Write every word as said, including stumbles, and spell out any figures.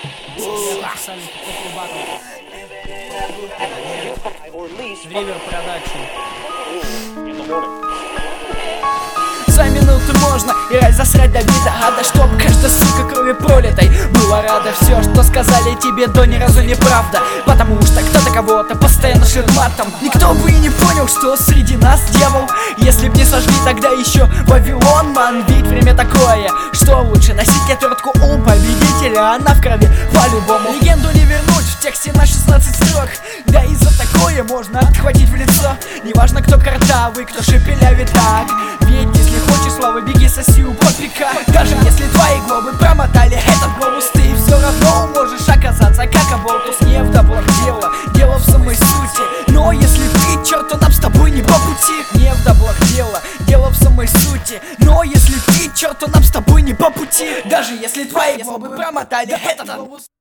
Ривер Продакшн. За минуту можно и раз засрать до вида. Надо, чтоб каждая сука крови пролитой была рада. Все, что сказали тебе, до ни разу неправда. Потому что кто-то кого-то постоянно шлет матом. Никто бы и не понял, что среди нас дьявол. Если б не сожгли тогда еще Вавилон, ман. Ведь время такое, что лучше носить отвертку у победителя. Она в крови по-любому. Легенду не вернуть в тексте на шестнадцать строк. Да и за такое можно отхватить в лицо. Неважно, кто картавый, кто шепелявит так. Ведь если хочешь славы, беги соси у попика. Даже если твои глобы промотали этот глобус, ты все равно можешь оказаться как оболтус. Не в доблах дело, дело в самой сути. Но если ты черт, то нам с тобой не по пути. Не в доблах дело, дело в самой сути. Но если ты черт, то нам с тобой не по пути. Даже если твои глобы промотали этот глобус.